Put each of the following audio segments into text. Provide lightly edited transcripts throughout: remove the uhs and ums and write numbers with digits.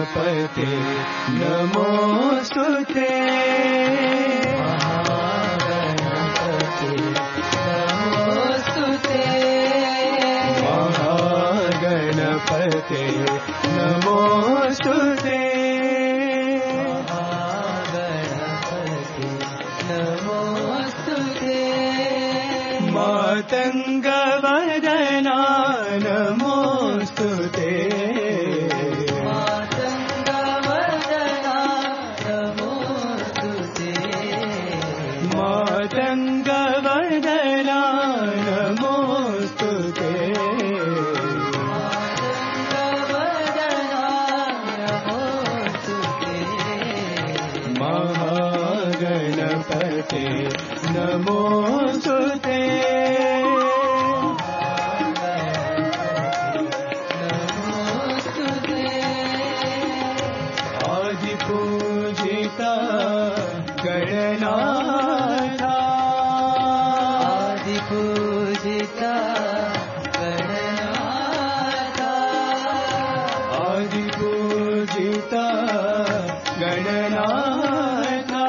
महागणपते नमोस्तुते महागणपते नमोस्तुते महागणपते नमोस्तुते महागणपते नमोस्तुते मातङ्गवदना नमोस्तुते मातङ्गवदना नमोस्तुते मातङ्गवदना नमोस्तुते मातङ्गवदना नमोस्तुते महागणपते नमोस्तुते आदिपूजिता गणनाथा आदिपूजिता गणनाथा आदिपूजिता गणनाथा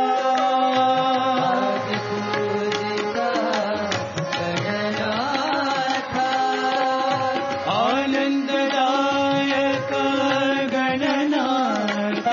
आदिपूजिता गणनाथा आनन्ददायक गणनाथा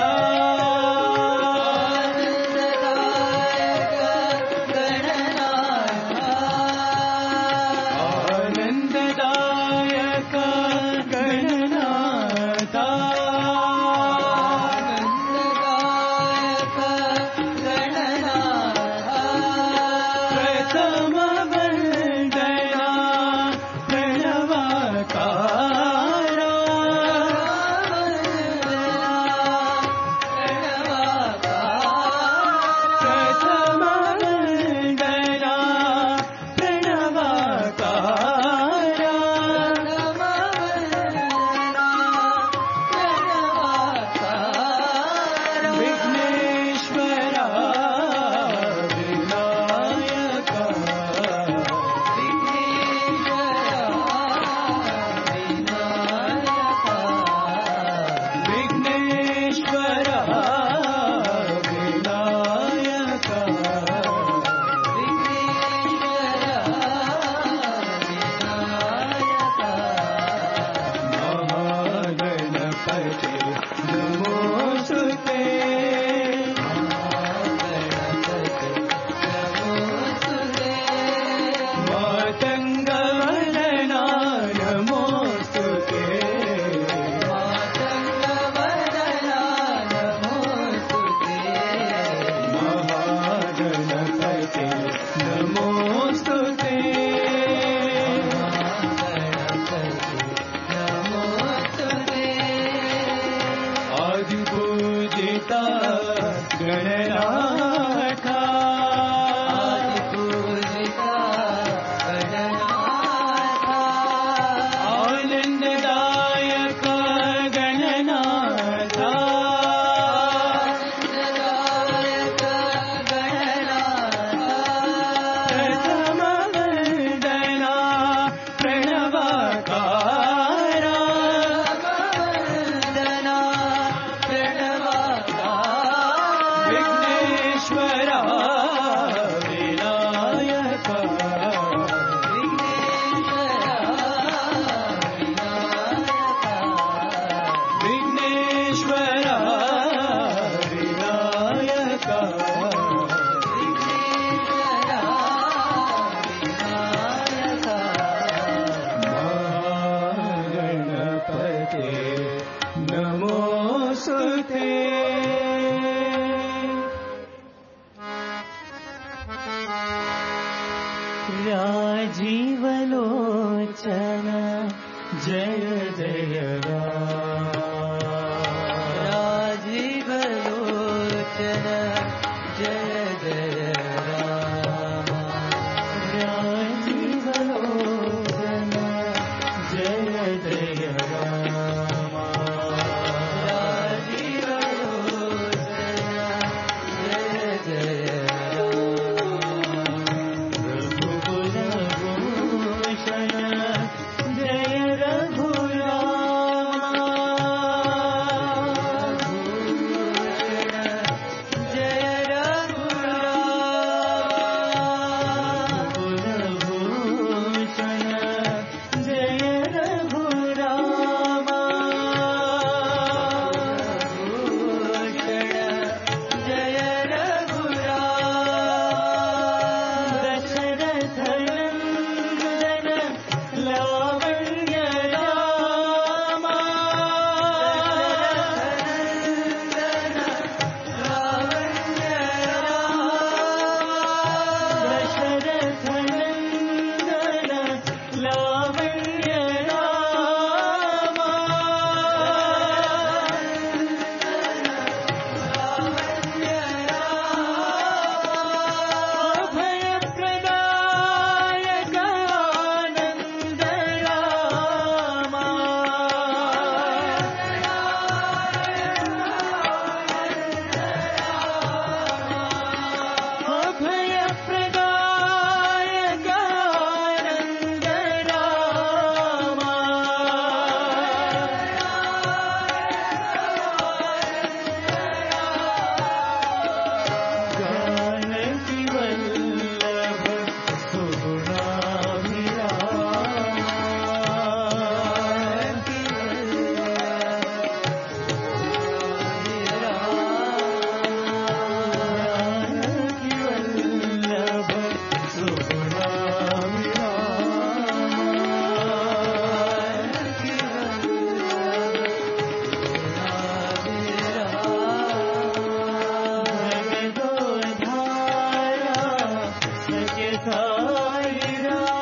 राजीवलोचन जय जय राजीवलोचन जय जय राम राजीवलोचन जय जय राम राजीवलोचन जय जय रघुकुलभूषण जय रघुराम सत्य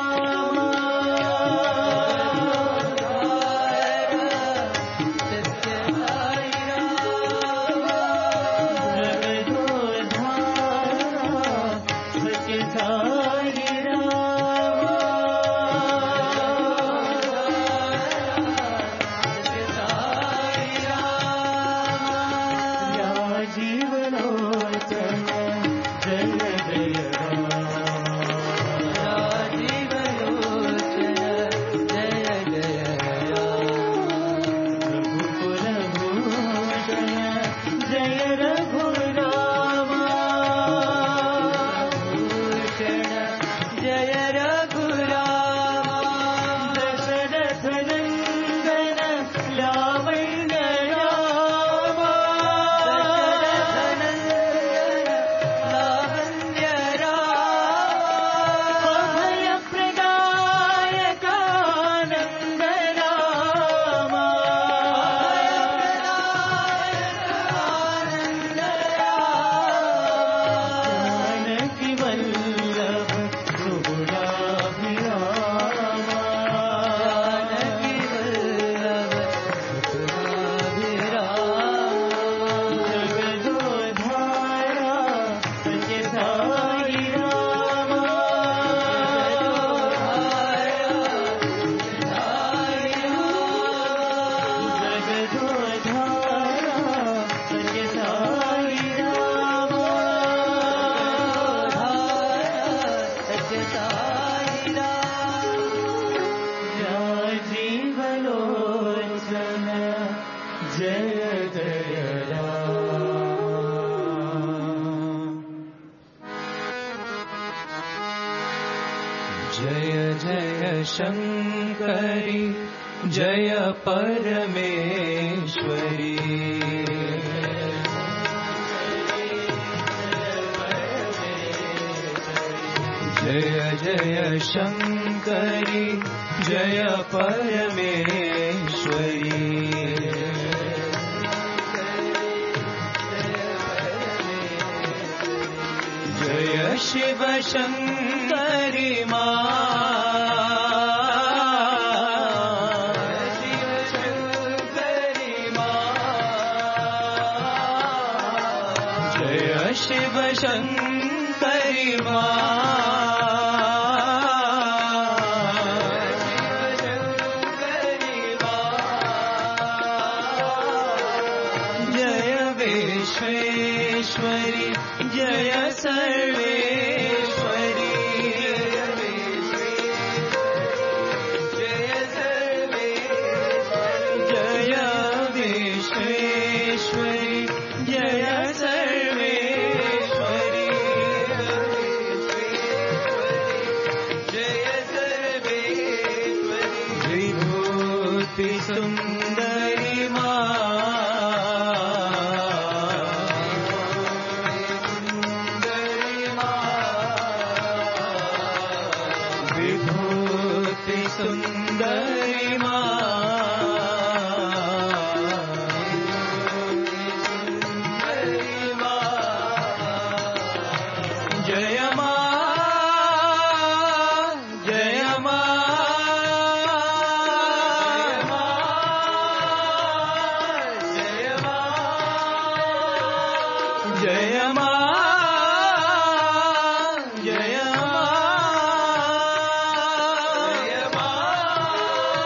शंकरी जय परमेश्वरी जय जय शंकरी जय परमेश्वरी जय शिव शंकरी माँ शिव शंकरी माँ जय विश्वेश्वरी जय सर्वेश्वरी जय विश्वेश्वरी जय सुंदरी माँ विभूति सुंदरी माँ जय माँ जय माँ जय माँ जय माँ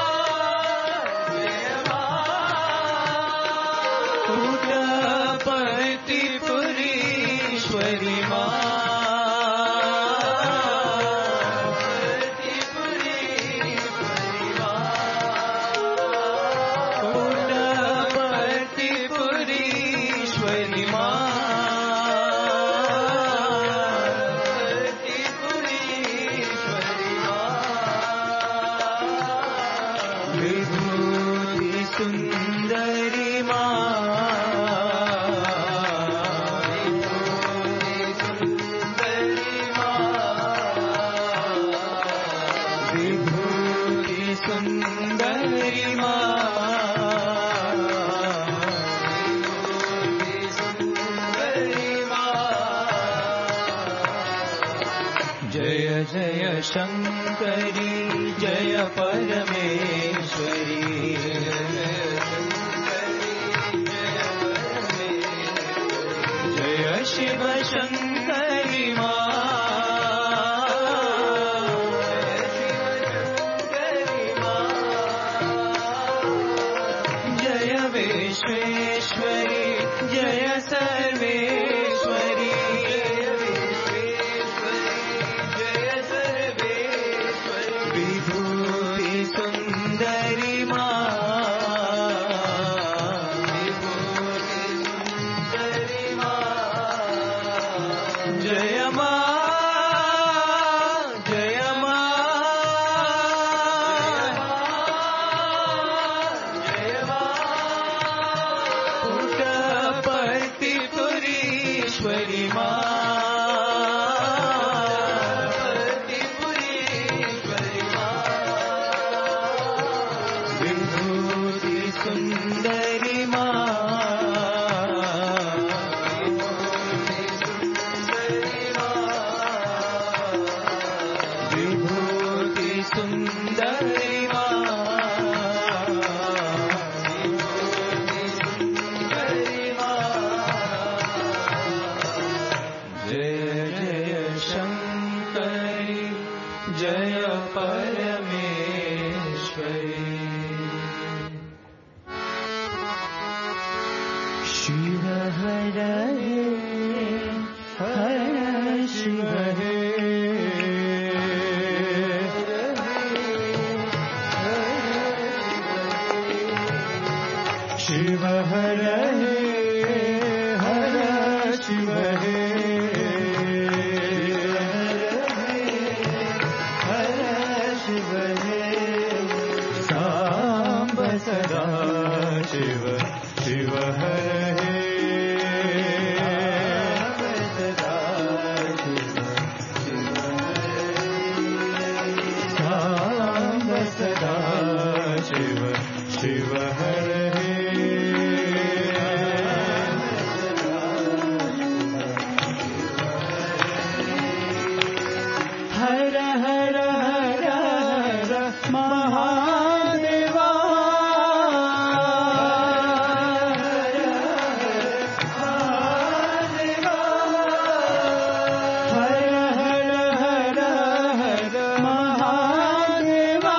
जय जय शङ्करी जय परमेश्वरी जय शिव शङ्करी मा जय विश्वेश्वरी जय सर्वेश्वरी विभूति सुन्दरी मा जय मा जय मा जय मा पुटपतिपुरीश्वरी मा विभूति सुन्दरी मा विभूति सुन्दरी मा जय जय शङ्करी जय परमेश्वरी शिव हर हर शिव शिव हर हर शिव हर शिव सांब सदा शिव शिव हर सांब सदा शिव शिव हर हर हर हर हर महादेवा हर हर हर हर महादेवा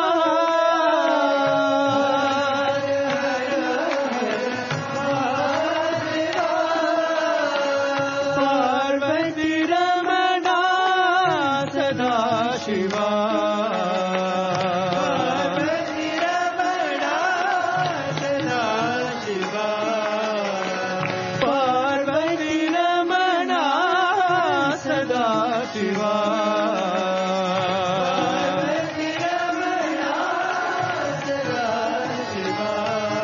पार्वती रमणा सदा शिवा पार्वती रमणा सदा शिवा पार्वती रमणा सदा शिवा पार्वती रमणा सदा शिवा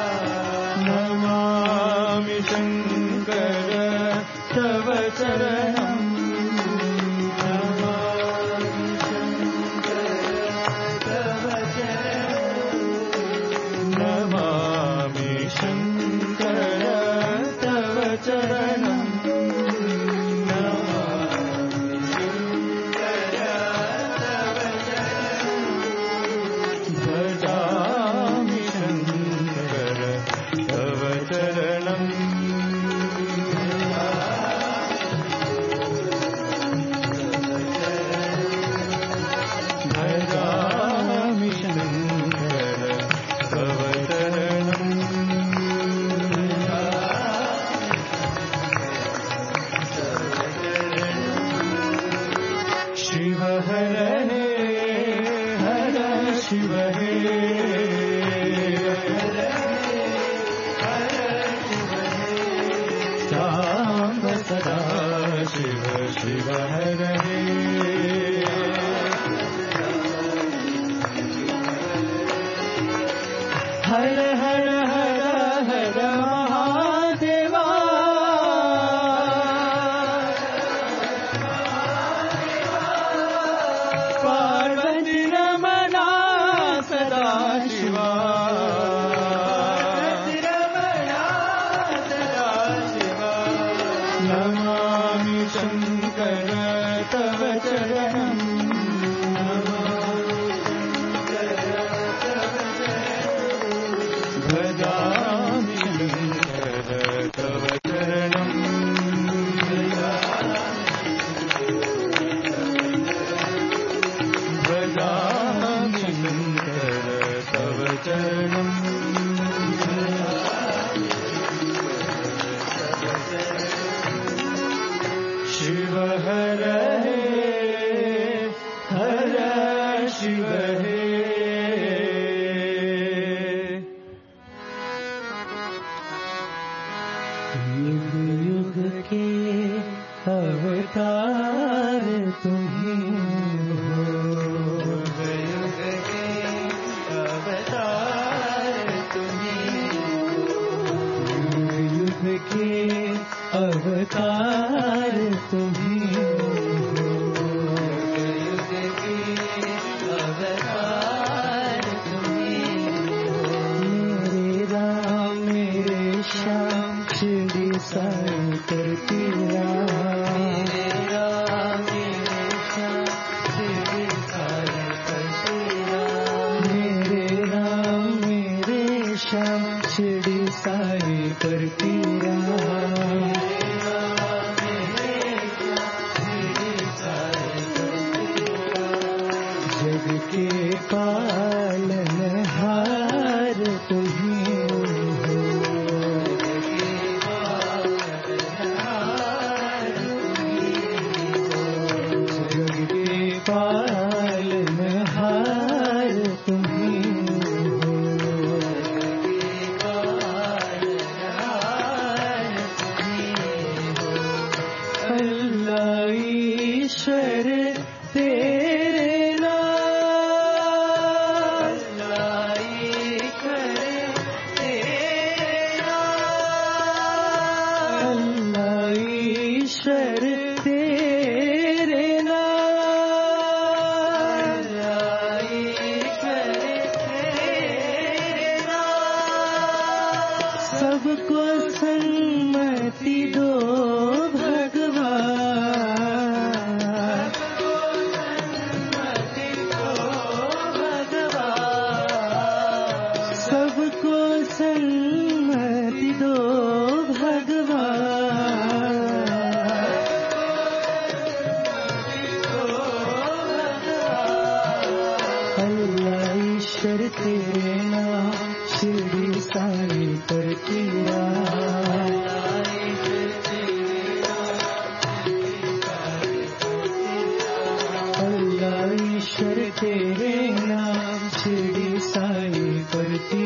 नमामि शङ्कर तव चरणम् नमामि शङ्कर तव चरणम् नमामि शङ्कर तव चरणम् भजामि शङ्कर तव चरणम् भजामि शङ्कर तव चरणम् शिव हर हर शिव सांब सदा शिव शिव हर हर हर हर हर महादेवा पार्वती रमणा सदा शिवा नमामि शङ्कर तव चरणम् शिव हे। युग युग के अवतार तुम्ही हो, युग के अवतार तुम्ही हो, युग के अवतार तुम्ही हो, युग के अवतार तुम्ही हो। मेरे राम मेरे श्याम शिरडी साई करती शिरडी साई करती जग के पालनहार तुम्ही हो, जग के पालनहार तुम्ही ईश्वर तेरे नाम, ईश्वर तेरे नाम, ईश्वर तेरे नाम, ईश्वर तेरे नाम। सबको सन्मति दो सन्मति दो भगवान। अल्लाह ईश्वर तेरे नाम शिरडी साई करती अल्लाह ईश्वर तेरे नाम शिरडी साई करती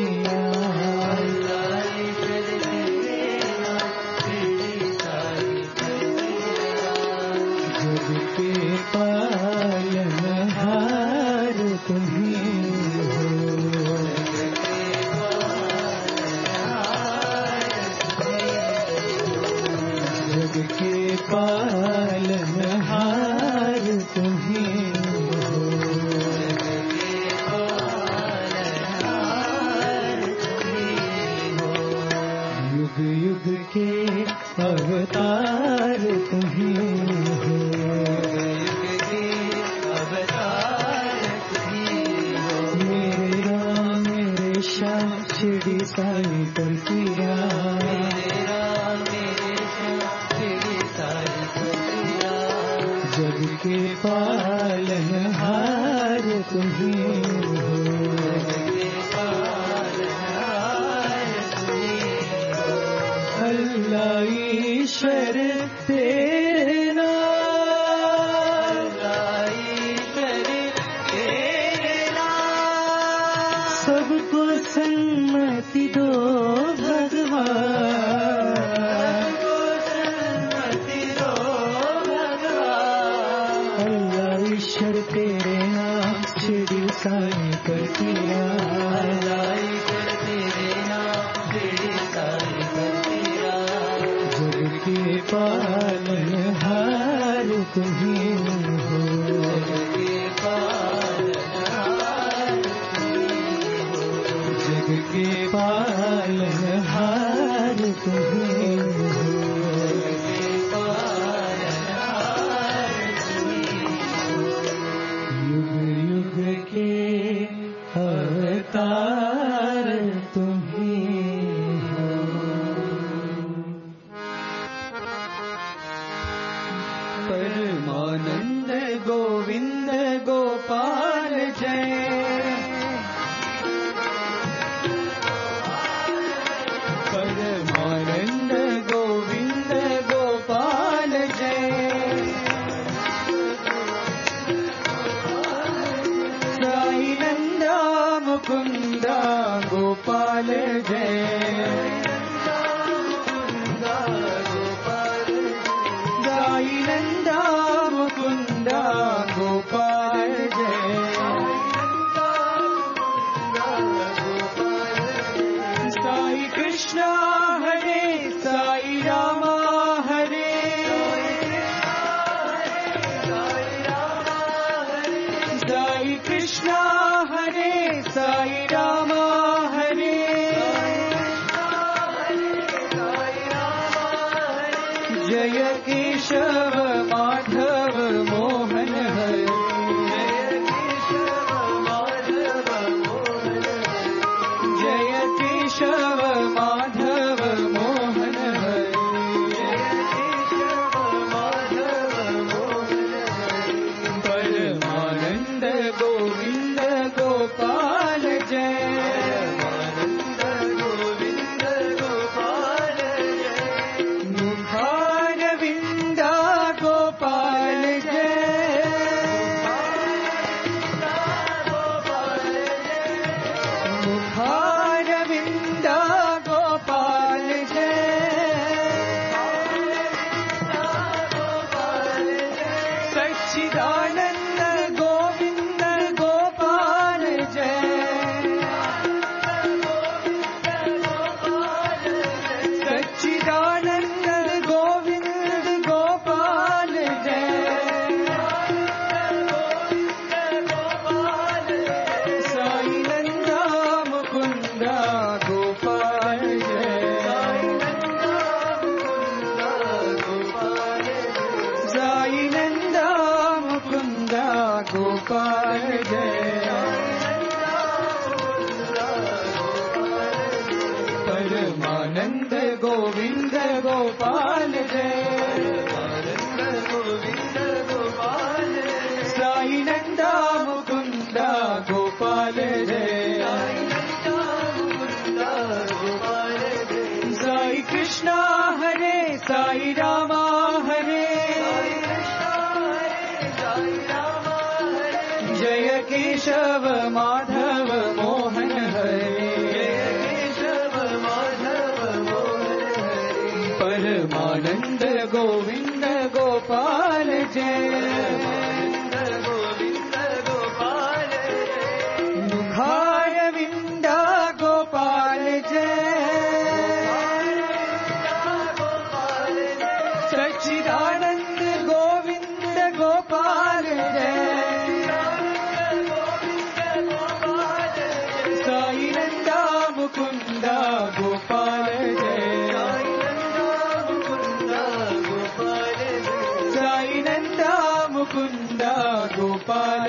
जग के पालनहार तुम्ही हो, जग के पालनहार तुम्ही हो, युग युग के अवतार तुम्ही हो, मेरे राम मेरे श्याम शिरडी साई करती जग के पालनहार तुम्ही हो, अल्लाह ईश्वर तेरे नाम, ईश्वर तेरे नाम। सबको सन्मति दो भगवान, अल्लाह ईश्वर तेरे नाम शिरडी साई करती जग के पालनहार तुम्ही हो, जग के पालनहार तुम्ही हो, युग युग के अवतार तुम्ही हो। परमानंद गोविंद गोपाल जय, परमानंद गोविंद गोपाल जय, मुकुंद गोपाल जय साई नंदा मुकुंद गोपाल जय साई कृष्णा हरे साई रामा हरे साई कृष्णा हरे साई रामा हरे जय केशव माधव मोहन हरे जय केशव माधव मोहन हरे परमानंद गोविंद गोपाल जय मुखारविंदा गोपाल मुखारविंदा गोपाल सच्चिदानंद गोविंद गोपाल सच्चिदानंद गोविंद गोपाल साई नंदा मुकुंद गोपाल साई नंदा मुकुंद गोपाल परमानंद गोविंद गोपाल साई नंदा मुकुंद गोपाल साई कृष्णा हरे साई रामा हरे जय केशव माधव मोहन हरे परमानंद गोविंद गोपाल मुखारविंदा गोपाल सच्चिदानंद गोविंद गोपाल साई नंदा मुकुंद गोपाल साई नंदा मुकुंद गोपाल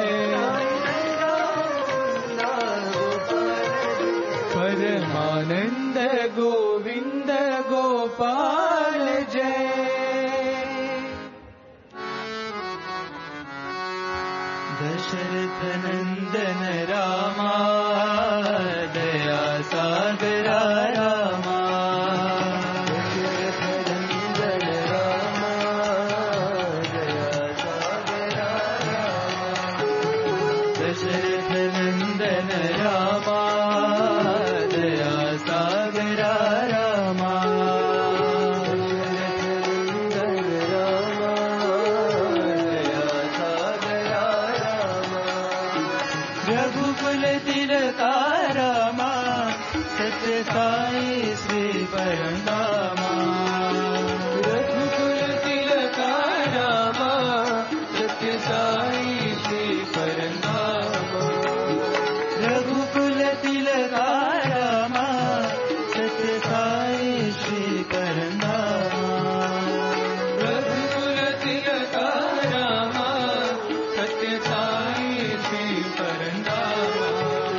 परमानंद गोविंद गोपाल जय दशरथ नंदन रामा दया सागरा रामा दशरथ नंदन रामा दया सागरा रामा दशरथ नंदन रामा दया सागरा रामा रघुकुल तिलका रामा सत्य साई श्री परंदामा रघुकुल तिलका रामा सत्य साई श्री परंदामा रघुकुल तिलका रामा सत्य साई श्री परंदामा रघुकुल तिलका रामा सत्य साई श्री परंदामा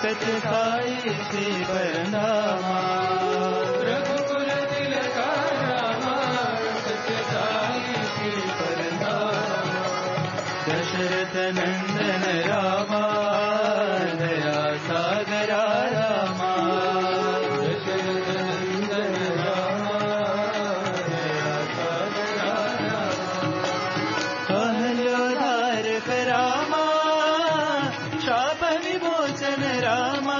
सत्य साई श्री परनामा रघुकुल तिलका रामा सत्य साई श्री परनामा दशरथ नंदन रामा दया सागरा रामा दशरथ नंदन रामा दया सागरा रामा अहल्योधारक रामा शाप विमोचन रामा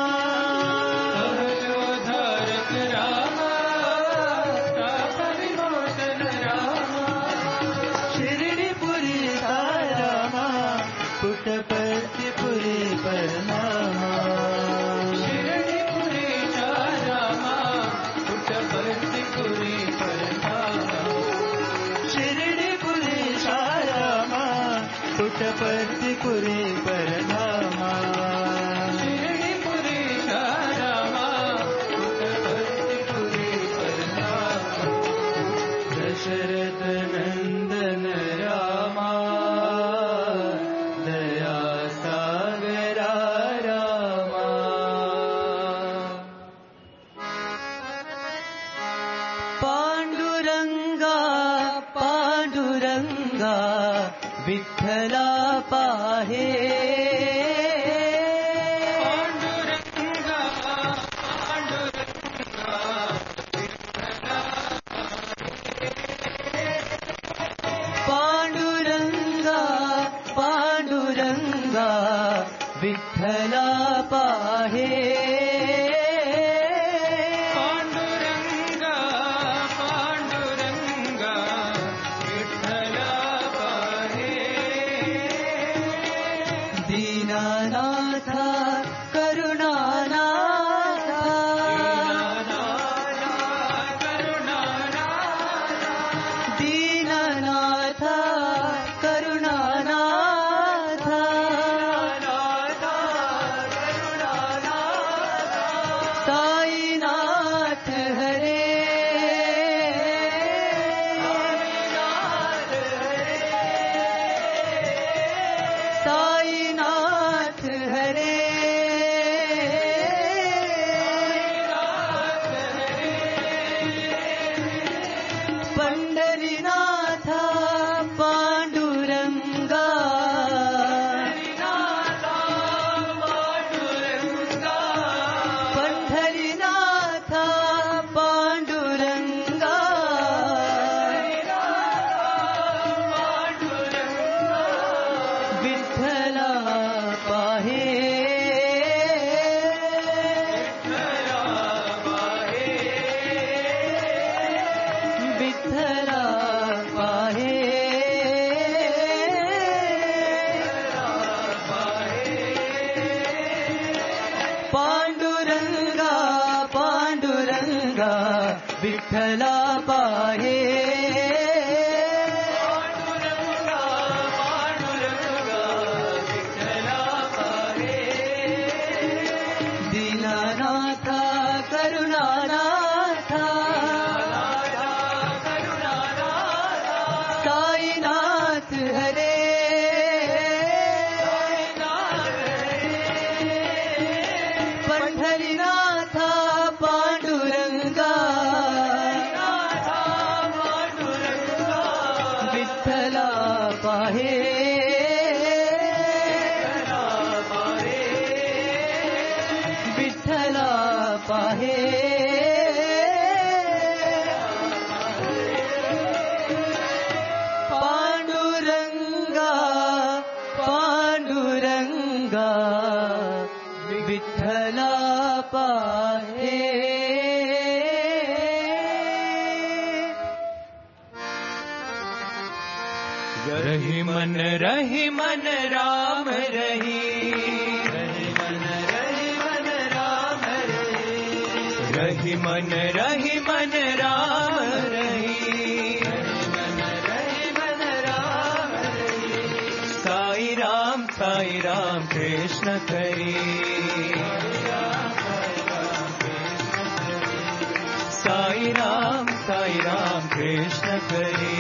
अहल्योधारक रामा शाप विमोचन रामा शिरडीपुरी रामा पुट्टपर्तिपुरी परनामा शिरडीपुरी रामा पुट्टपर्तिपुरी परनामा शिरडीपुरी रामा पुट्टपर्तिपुरी परनामा शिरडीपुरी रामा पुट्टपर्तिपुरी परनामा दशरथ नंदन रामा दया सागरा रामा पांडुरंगा पांडुरंगा विठ्ठला पाहे पांडुरंगा पांडुरंगा विठ्ठला पांडुरंगा पांडुरंगा विठ्ठला पाहे पांडुरंगा पांडुरंगा विठ्ठला पाहे दीनानाथा करुणानाथा दीनानाथा करुणानाथा साईनाथ हरे साईनाथ हरे पंढरीनाथ पांडुरंगा पंढरीनाथ पांडुरंगा विठ्ठला पाहे विठ्ठला पाहे पांडुरंगा पांडुरंगा विठ्ठला पाहे पांडुरंगा पांडुरंगा विठ्ठला पाहे दीनानाथ करुणानाथ साईनाथ हरे पंढरीनाथ पांडुरंगा विठ्ठला पाहे विठ्ठला पाहे पांडुरंगा पांडुरंगा विठ्ठला पाहे रही मन राम रही रही मन राम रही मन राम रही साई राम कृष्ण करी साई राम कृष्ण करी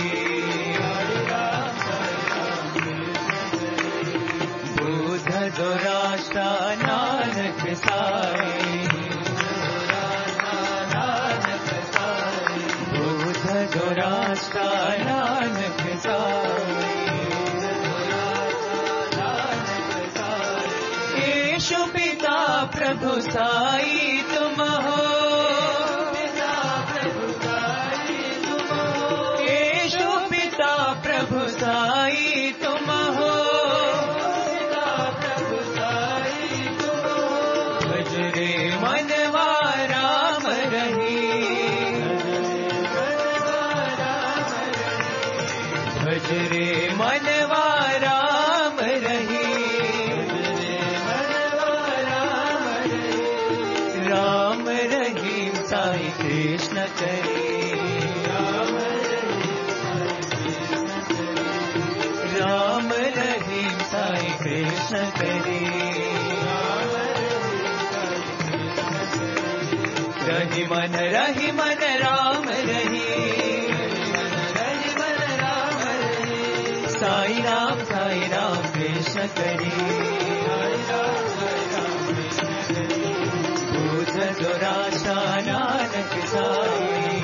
बुद्ध दुराष्टा नानक साई, बुद्ध जो रास्ता नानक साई, यीशु पिता प्रभु साई तुम हो, यीशु पिता प्रभु साई तुम हो, भजरे मनवा राम रही, भजरे मनवा राम रही, राम रहीम साई कृष्ण करे, राम रहीम साई कृष्ण करे, रही मन राम रही, साई राम कृष्ण करे, बुद्ध जो रास्ता नानक साई,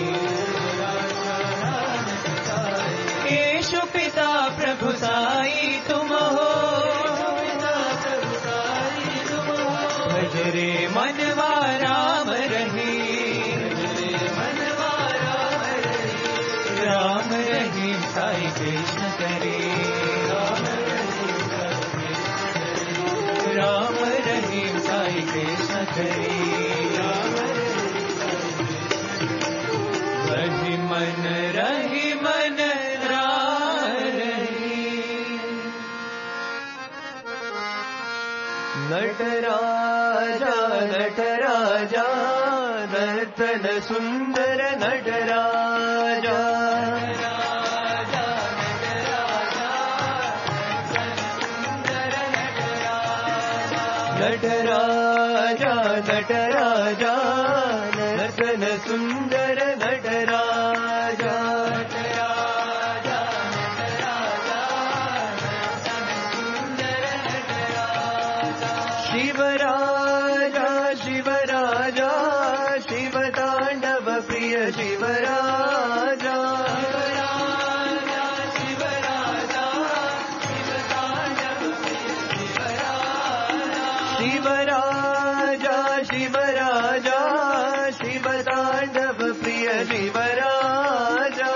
यीशु पिता प्रभु साई तुम हो, भजरे मनवा राम रही, राम रहीम साई कृष्ण करे, राम रहीम साई कृष्ण करे, रही मन नटराजा नटराजा नर्तन सुंदर नटराजा, नटराजा नटराजा नर्तन सुंदर नटराजा, शिवराजा शिवराजा शिव तांडव प्रिय शिवराजा, शिवराजा शिवराजा शिव तांडव प्रिय शिवराजा,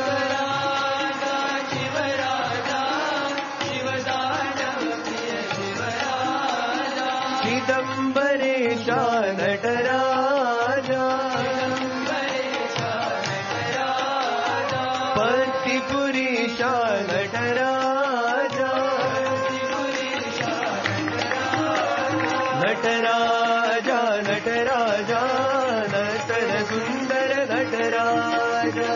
चिदंबरेशा नटराजा, पतिपुरीशा नटराजा, नटराजा नटराजा नर्तन सुंदर नटराजा,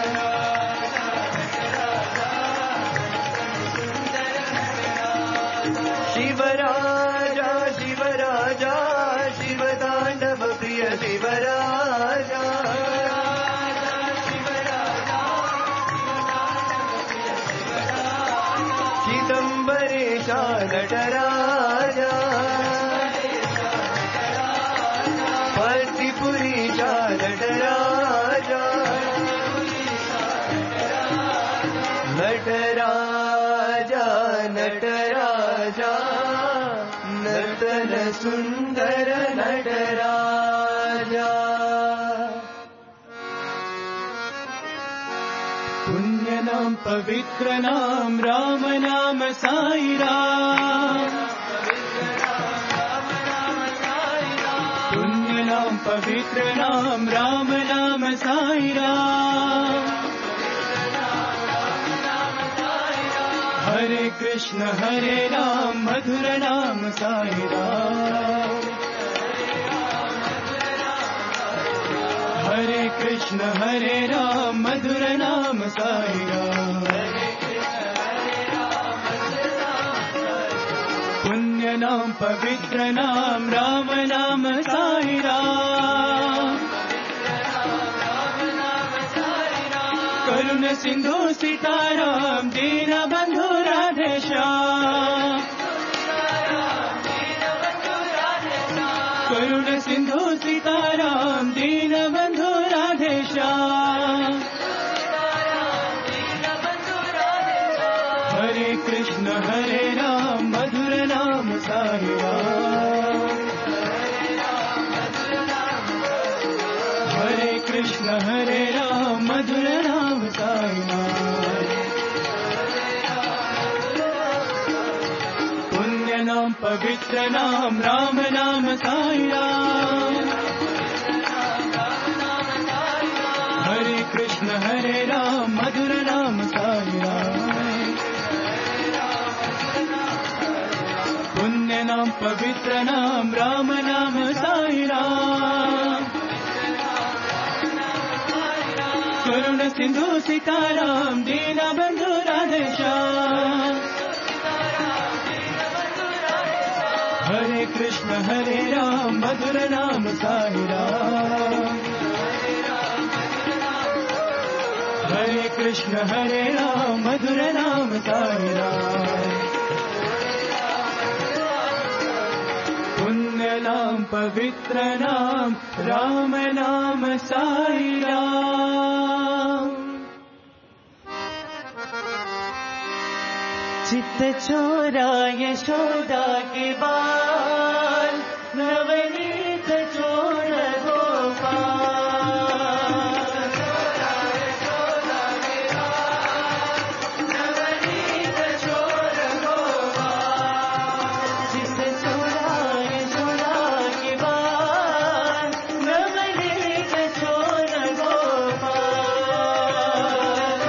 शिवराजा शिवराजा शिव तांडव प्रिय शिवराजा, चिदंबरेशा नटराजा, पतिपुरीशा नटराजा, नटराजा नटराजा नर्तन सुंदर नटराजा, पुण्य नाम पवित्र नाम राम नाम साई राम, पुण्य नाम पवित्र नाम राम नाम साई राम, हरे कृष्ण हरे राम मधुर नाम साई राम, हरे कृष्ण हरे राम मधुर नाम साई राम, पुण्य नाम पवित्र नाम राम नाम साई राम, करुण सिंधु सीताराम दीन बंधु राधे श्याम, हरे राम मधुर नाम साई राम, हरे कृष्ण हरे राम मधुर नाम साई राम, पुण्य नाम पवित्र नाम राम नाम साई राम, हरे कृष्ण हरे राम मधुर नाम साई राम, पुण्य नाम पवित्र नाम राम नाम साई राम, करुण सिंधु सीताराम दीन बंधु राधेश्याम, हरे कृष्ण हरे राम मधुर नाम साई राम, हरे कृष्ण हरे राम मधुर नाम साई राम, पुण्य नाम पवित्र नाम राम नाम साई राम। चित्त चोरा यशोदा के बाल, नवनीत चोर गोपाल, नवनीत चोर गोपाल, चित्त चोरा यशोदा के बाल, नवनीत चोर गोपाल,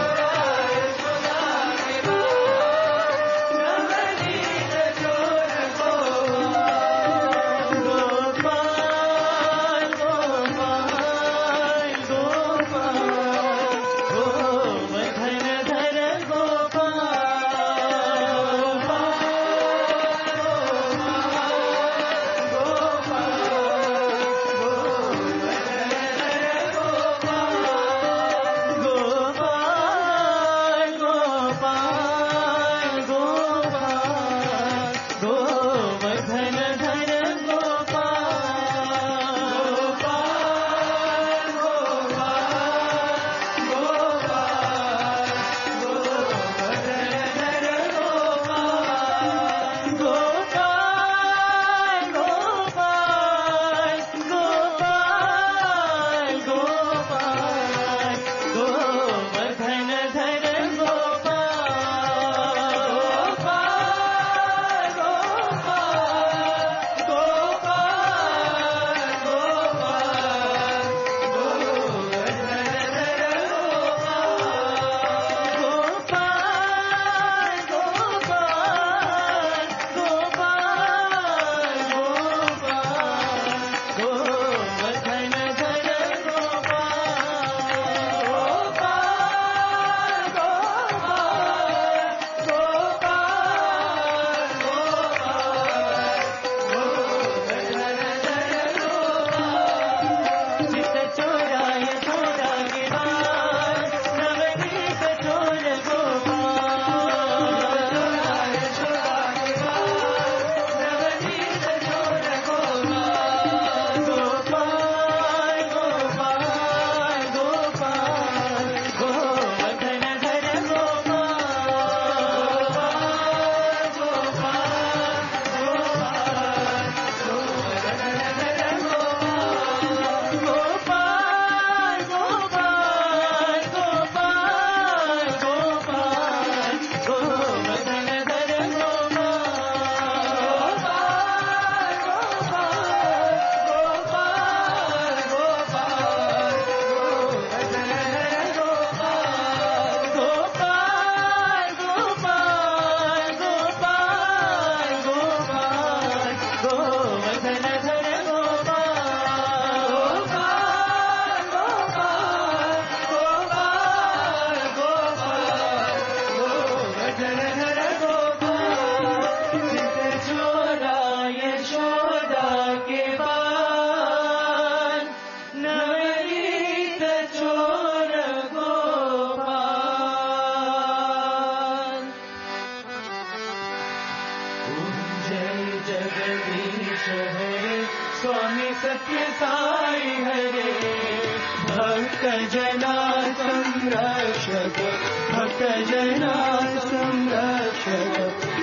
सत्य साई हरे भक्त जना संरक्षक भक्त जना संरक्षक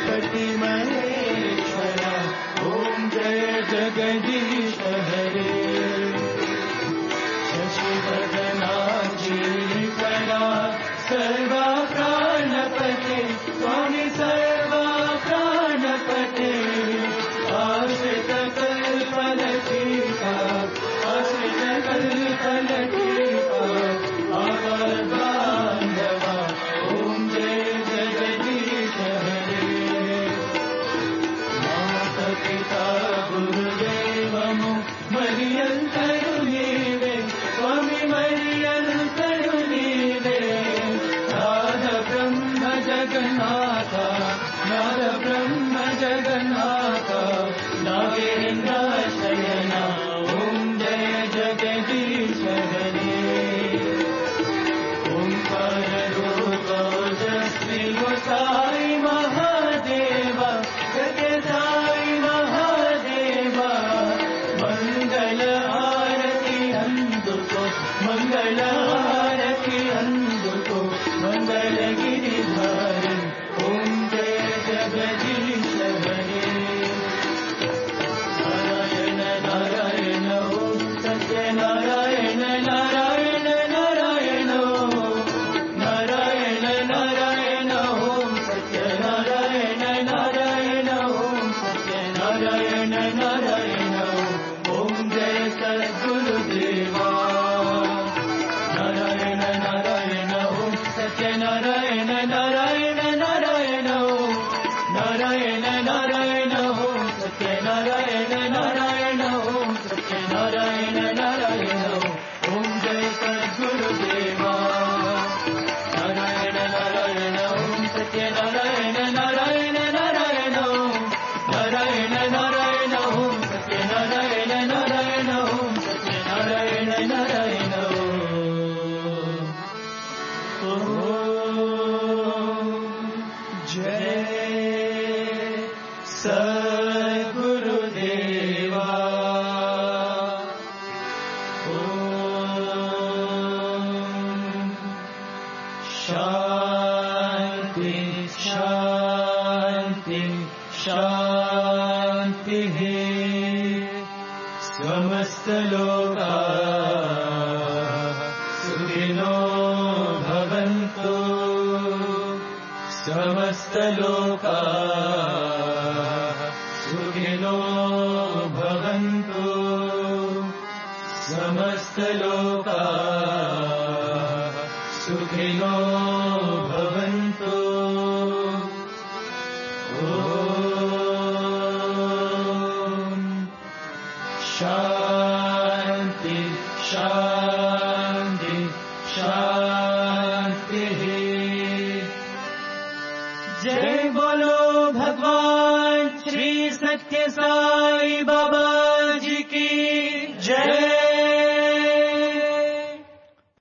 जगन्नाथ नाद ब्रह्म जगन्नाथ नागेन्द्र शयना ओम जय जगदीश हरे ओंकार रूप ओजस्वी गोसाई महादेव सत्य साई महादेव मंगल आरती अंदुको मंगल आरती अंदुको मंगल गिरिधारण ओम जय जगदीश हरे नारायण नारायण ओम सत्य नारायण नारायण नारायण नारायण नारायण ओम सत्य नारायण नारायण ओम सत्य नारायण नारायण ओम जय सद्गुरुदेवा नारायण नारायण ओम सत्य नारायण नारायण नारायण नारायण नारायण ओम सत्य नारायण नारायण ओम सत्य नारायण नारायण ओम जय सद्गुरुदेवा नारायण नारायण ओम सत्य नारायण नारायण नारायण नारायण नारायण ओम सत्य नारायण नारायण ओम सत्य नारायण नारायण जय सद्गुरुदेवा शांति शांति शांति समस्त लोका सुखिनो भवन्तु समस्त लोका सुखिनो भवन्तु समस्त लोका सुखिनो भवन्तु ओम शांति शांति शांति जय बोलो भगवान श्री सत्य साई बाबा जी की जय।